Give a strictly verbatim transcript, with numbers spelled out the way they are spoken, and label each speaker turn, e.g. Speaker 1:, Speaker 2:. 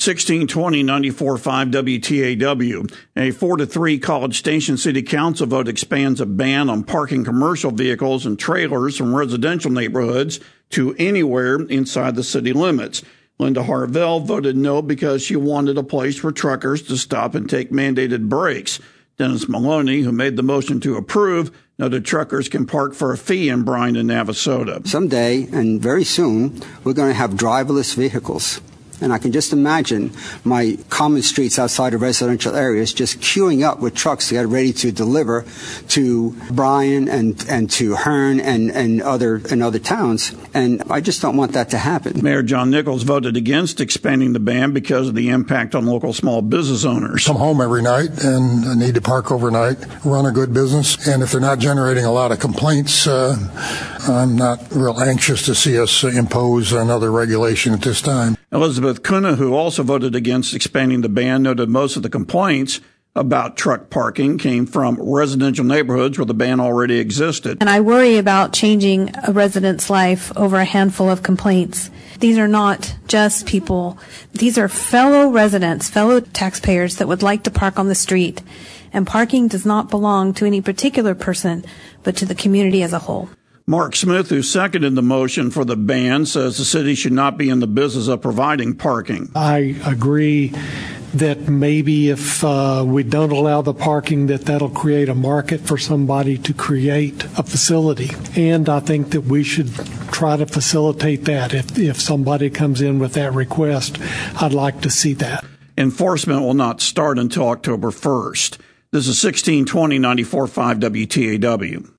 Speaker 1: sixteen twenty ninety-four point five W T A W. A four to three College Station City Council vote expands a ban on parking commercial vehicles and trailers from residential neighborhoods to anywhere inside the city limits. Linda Harvell voted no because she wanted a place for truckers to stop and take mandated breaks. Dennis Maloney, who made the motion to approve, noted truckers can park for a fee in Bryan and Navasota.
Speaker 2: Someday, and very soon, we're going to have driverless vehicles. And I can just imagine my common streets outside of residential areas just queuing up with trucks to get ready to deliver to Bryan and, and to Hearn and, and other and other towns. And I just don't want that to happen.
Speaker 1: Mayor John Nichols voted against expanding the ban because of the impact on local small business owners.
Speaker 3: Come home every night and need to park overnight, run a good business. And if they're not generating a lot of complaints, uh, I'm not real anxious to see us impose another regulation at this time.
Speaker 1: Elizabeth Kuna, who also voted against expanding the ban, noted most of the complaints about truck parking came from residential neighborhoods where the ban already existed.
Speaker 4: And I worry about changing a resident's life over a handful of complaints. These are not just people. These are fellow residents, fellow taxpayers that would like to park on the street. And parking does not belong to any particular person, but to the community as a whole.
Speaker 1: Mark Smith, who seconded the motion for the ban, says the city should not be in the business of providing parking.
Speaker 5: I agree that maybe if uh, we don't allow the parking, that that'll create a market for somebody to create a facility. And I think that we should try to facilitate that. If, if somebody comes in with that request, I'd like to see that.
Speaker 1: Enforcement will not start until October first. This is sixteen twenty ninety-four point five W T A W.